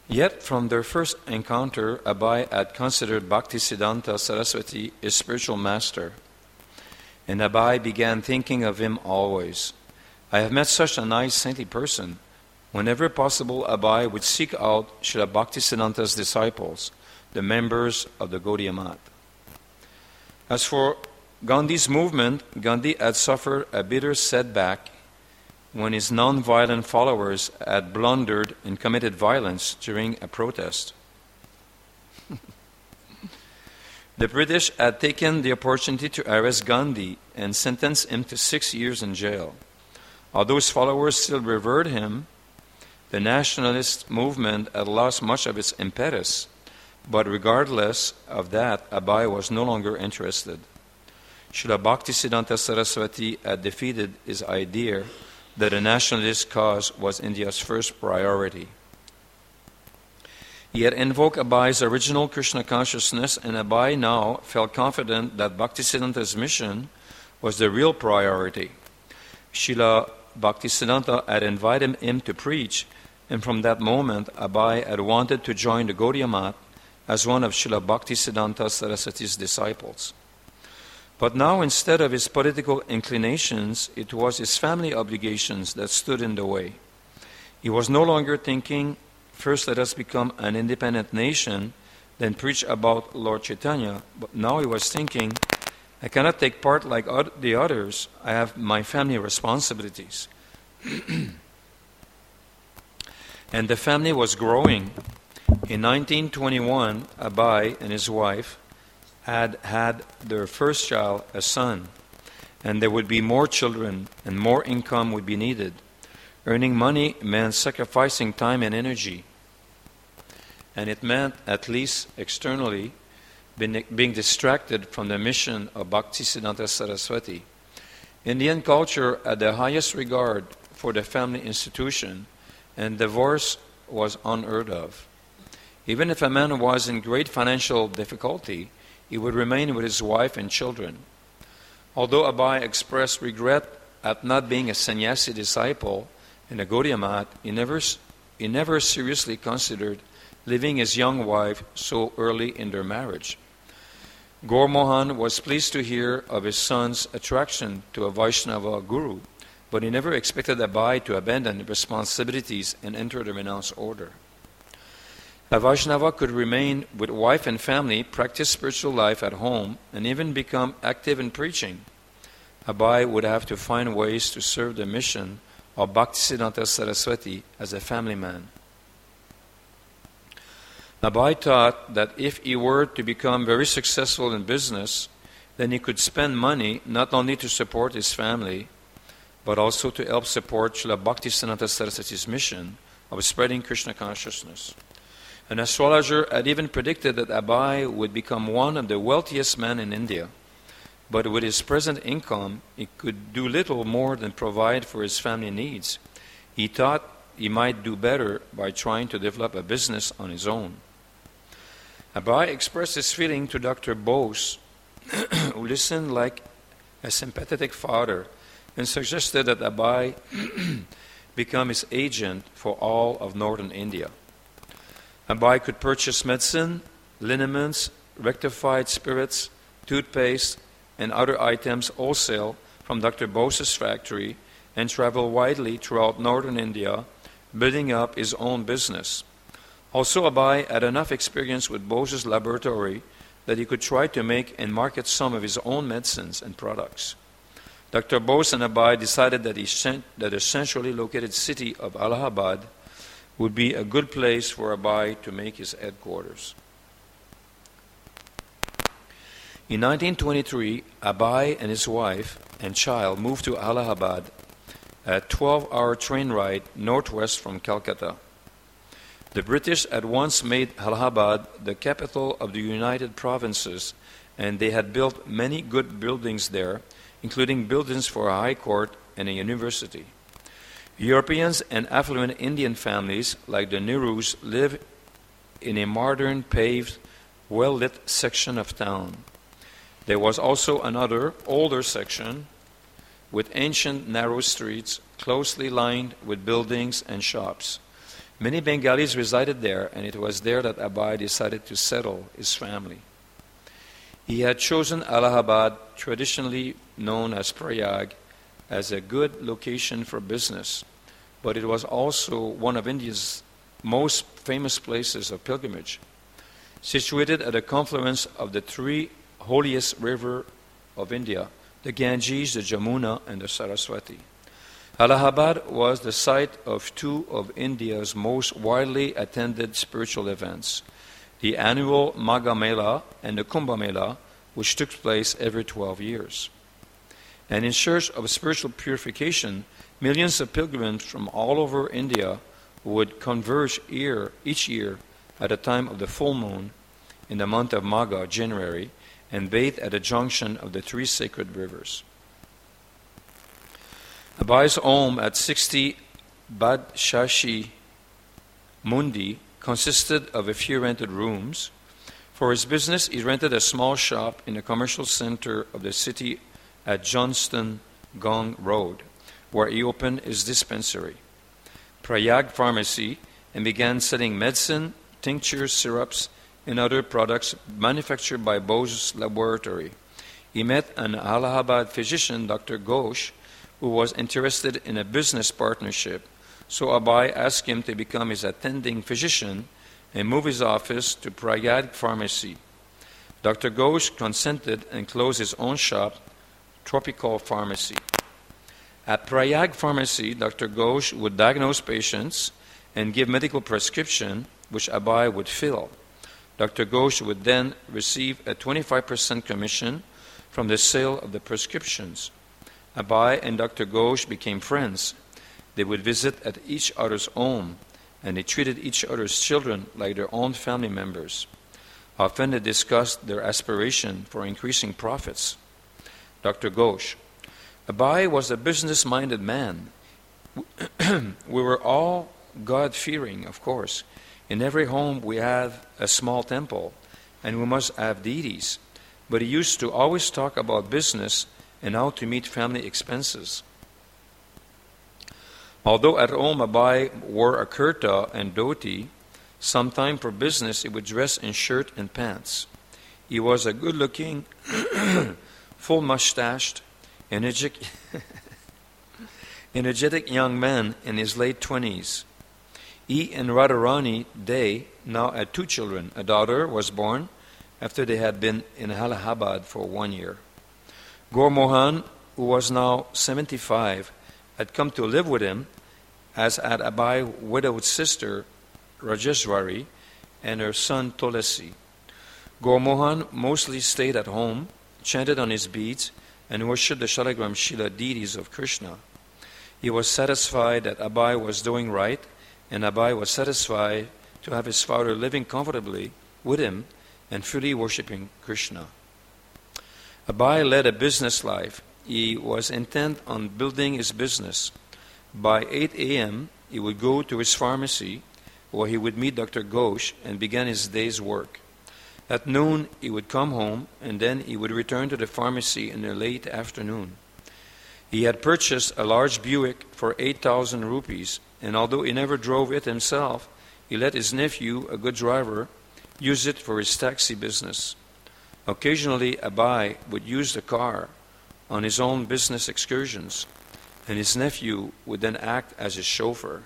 Yet from their first encounter, Abai had considered Bhaktisiddhanta Saraswati his spiritual master. And Abai began thinking of him always. I have met such a nice saintly person. Whenever possible, Abai would seek out Srila Bhaktisiddhanta's disciples, the members of the Gaudiya Math. As for Gandhi's movement, Gandhi had suffered a bitter setback when his non-violent followers had blundered and committed violence during a protest. The British had taken the opportunity to arrest Gandhi and sentence him to 6 years in jail. Although his followers still revered him, the nationalist movement had lost much of its impetus, but regardless of that, Abai was no longer interested. Srila Bhaktisiddhanta Saraswati had defeated his idea that a nationalist cause was India's first priority. He had invoked Abai's original Krishna consciousness, and Abai now felt confident that Bhaktisiddhanta's mission was the real priority. Srila Bhaktisiddhanta had invited him to preach, and from that moment, Abai had wanted to join the Gaudiya Math as one of Srila Bhaktisiddhanta Saraswati's disciples. But now, instead of his political inclinations, it was his family obligations that stood in the way. He was no longer thinking, first let us become an independent nation, then preach about Lord Chaitanya. But now he was thinking, I cannot take part like the others. I have my family responsibilities. And the family was growing. In 1921, Abai and his wife had had their first child, a son, and there would be more children and more income would be needed. Earning money meant sacrificing time and energy, and it meant, at least externally, being distracted from the mission of Bhaktisiddhanta Saraswati. Indian culture had the highest regard for the family institution, and divorce was unheard of. Even if a man was in great financial difficulty, he would remain with his wife and children. Although Abai expressed regret at not being a sannyasi disciple in the Gaudiya Math, he never seriously considered leaving his young wife so early in their marriage. Gaur Mohan was pleased to hear of his son's attraction to a Vaishnava guru, but he never expected Abai to abandon responsibilities and enter the renounced order. A Vaishnava could remain with wife and family, practice spiritual life at home, and even become active in preaching. Abai would have to find ways to serve the mission of Bhaktisiddhanta Saraswati as a family man. Abai thought that if he were to become very successful in business, then he could spend money not only to support his family, but also to help support Srila Bhaktisiddhanta Saraswati's mission of spreading Krishna consciousness. An astrologer had even predicted that Abai would become one of the wealthiest men in India. But with his present income, he could do little more than provide for his family needs. He thought he might do better by trying to develop a business on his own. Abai expressed his feeling to Dr. Bose, who listened like a sympathetic father, and suggested that Abai become his agent for all of northern India. Abai could purchase medicine, liniments, rectified spirits, toothpaste, and other items wholesale from Dr. Bose's factory and travel widely throughout northern India, building up his own business. Also, Abai had enough experience with Bose's laboratory that he could try to make and market some of his own medicines and products. Dr. Bose and Abai decided that the centrally located city of Allahabad would be a good place for Abai to make his headquarters. In 1923, Abai and his wife and child moved to Allahabad, a 12-hour train ride northwest from Calcutta. The British had once made Allahabad the capital of the United Provinces, and they had built many good buildings there, including buildings for a high court and a university. Europeans and affluent Indian families like the Nehrus live in a modern, paved, well-lit section of town. There was also another, older section with ancient narrow streets closely lined with buildings and shops. Many Bengalis resided there, and it was there that Abai decided to settle his family. He had chosen Allahabad, traditionally known as Prayag, as a good location for business, but it was also one of India's most famous places of pilgrimage, situated at the confluence of the three holiest rivers of India, the Ganges, the Jamuna, and the Saraswati. Allahabad was the site of two of India's most widely attended spiritual events, the annual Magha Mela and the Kumbh Mela, which took place every 12 years. And in search of spiritual purification, millions of pilgrims from all over India would converge each year at the time of the full moon in the month of Magha, January, and bathe at the junction of the three sacred rivers. Abai's home at 60 Badshashi Mundi consisted of a few rented rooms. For his business, he rented a small shop in the commercial center of the city at Johnston Gong Road, where he opened his dispensary, Prayag Pharmacy, and began selling medicine, tinctures, syrups, and other products manufactured by Bose Laboratory. He met an Allahabad physician, Dr. Ghosh, who was interested in a business partnership, so Abai asked him to become his attending physician and move his office to Prayag Pharmacy. Dr. Ghosh consented and closed his own shop, Tropical Pharmacy. At Prayag Pharmacy, Dr. Ghosh would diagnose patients and give medical prescription, which Abai would fill. Dr. Ghosh would then receive a 25% commission from the sale of the prescriptions. Abai and Dr. Ghosh became friends. They would visit at each other's home, and they treated each other's children like their own family members. Often they discussed their aspiration for increasing profits. Dr. Ghosh: Abai was a business-minded man. We were all God-fearing, of course. In every home we have a small temple, and we must have deities. But he used to always talk about business and how to meet family expenses. Although at home Abai wore a kurta and dhoti, sometime for business he would dress in shirt and pants. He was a good-looking, full-mustached, energetic young man in his late 20s. He and Radharani Dey now had 2 children. A daughter was born after they had been in Allahabad for 1 year. Gaur Mohan, who was now 75, had come to live with him, as had Abai's widowed sister Rajeshwari and her son Tulasi. Gaur Mohan mostly stayed at home, chanted on his beads, and worshipped the Shalagram Shila deities of Krishna. He was satisfied that Abai was doing right, and Abai was satisfied to have his father living comfortably with him and fully worshipping Krishna. Abai led a business life. He was intent on building his business. By 8 a.m., he would go to his pharmacy, where he would meet Dr. Ghosh and begin his day's work. At noon, he would come home, and then he would return to the pharmacy in the late afternoon. He had purchased a large Buick for 8,000 rupees, and although he never drove it himself, he let his nephew, a good driver, use it for his taxi business. Occasionally, Abai would use the car on his own business excursions, and his nephew would then act as his chauffeur.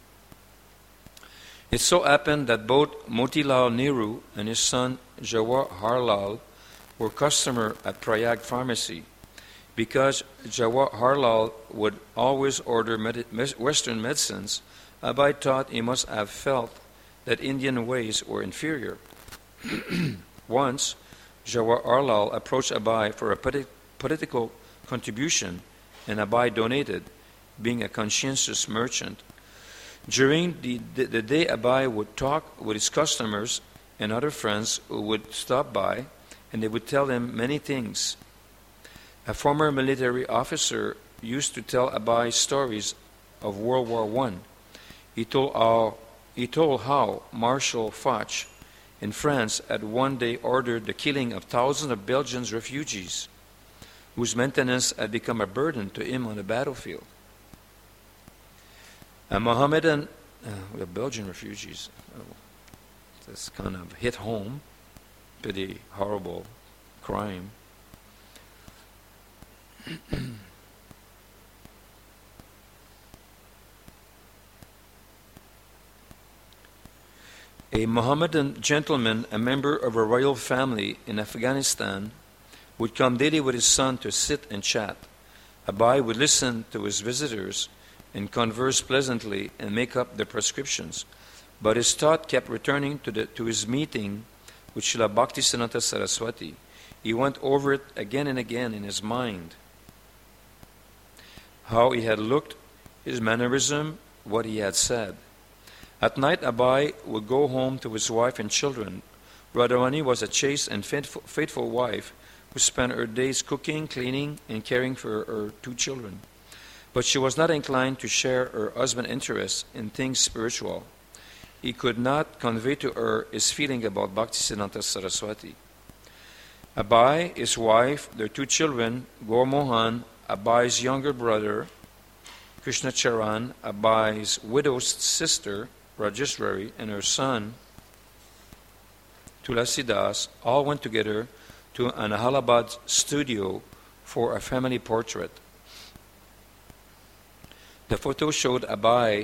It so happened that both Motilal Nehru and his son Jawaharlal were customers at Prayag Pharmacy. Because Jawaharlal would always order Western medicines, Abai thought he must have felt that Indian ways were inferior. Once, Jawaharlal approached Abai for a political contribution, and Abai donated, being a conscientious merchant. During the day, Abai would talk with his customers and other friends who would stop by, and they would tell him many things. A former military officer used to tell Abai stories of World War I. He told how Marshal Foch in France had one day ordered the killing of thousands of Belgian refugees, whose maintenance had become a burden to him on the battlefield. A Mohammedan the Belgian refugees. This kind of hit home. Pretty horrible crime. A Mohammedan gentleman, a member of a royal family in Afghanistan, would come daily with his son to sit and chat. Abai would listen to his visitors and converse pleasantly and make up the prescriptions. But his thought kept returning to his meeting with Srila Bhaktisiddhanta Saraswati. He went over it again and again in his mind. How he had looked, his mannerism, what he had said. At night, Abai would go home to his wife and children. Radharani was a chaste and faithful wife who spent her days cooking, cleaning, and caring for her 2 children. But she was not inclined to share her husband's interest in things spiritual. He could not convey to her his feeling about Bhaktisiddhanta Saraswati. Abai, his wife, their 2 children, Gaur Mohan, Abai's younger brother, Krishna Charan, Abai's widowed sister, Rajeshwari, and her son, Tulasidas, all went together to an Allahabad studio for a family portrait. The photo shows Abai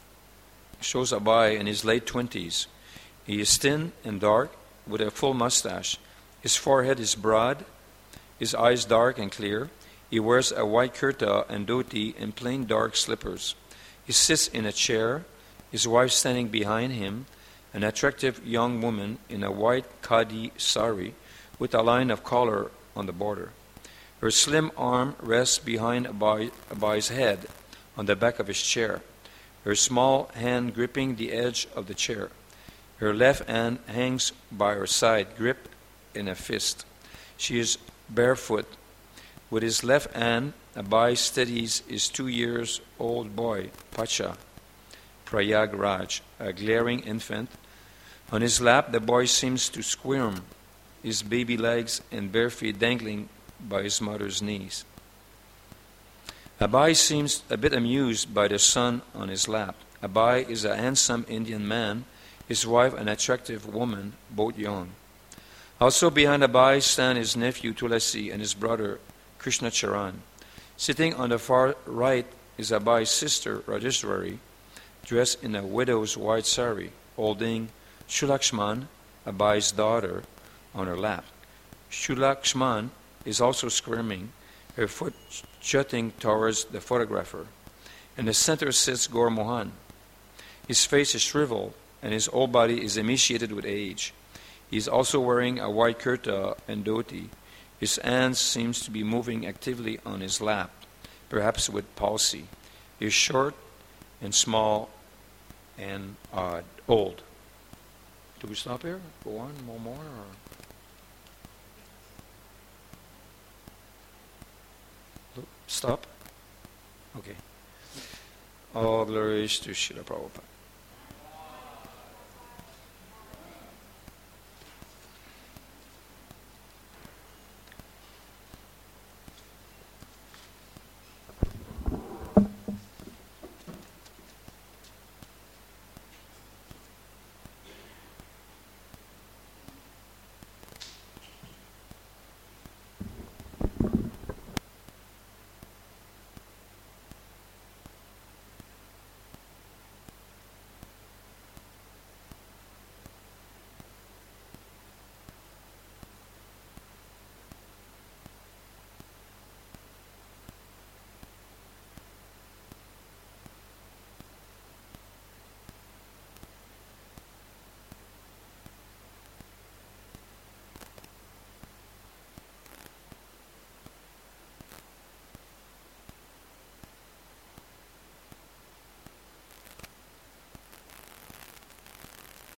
in his late 20s. He is thin and dark with a full mustache. His forehead is broad, his eyes dark and clear. He wears a white kurta and dhoti and plain dark slippers. He sits in a chair, his wife standing behind him, an attractive young woman in a white khadi sari with a line of collar on the border. Her slim arm rests behind Abai's head on the back of his chair, her small hand gripping the edge of the chair. Her left hand hangs by her side, gripped in a fist. She is barefoot. With his left hand, Abai steadies his 2-year-old boy, Pacha, Prayag Raj, a glaring infant. On his lap, the boy seems to squirm, his baby legs and bare feet dangling by his mother's knees. Abai seems a bit amused by the son on his lap. Abai is a handsome Indian man, his wife an attractive woman, both young. Also behind Abai stand his nephew Tulasi and his brother Krishna Charan. Sitting on the far right is Abai's sister Rajeshwari, dressed in a widow's white sari, holding Shulakshman, Abai's daughter, on her lap. Shulakshman is also squirming, her foot jutting towards the photographer. In the center sits Gaur Mohan. His face is shriveled, and his whole body is emaciated with age. He is also wearing a white kurta and dhoti. His hands seems to be moving actively on his lap, perhaps with palsy. He is short and small and old. Do we stop here? Go on, one more? Or? Stop? Okay. All glories to Srila Prabhupada.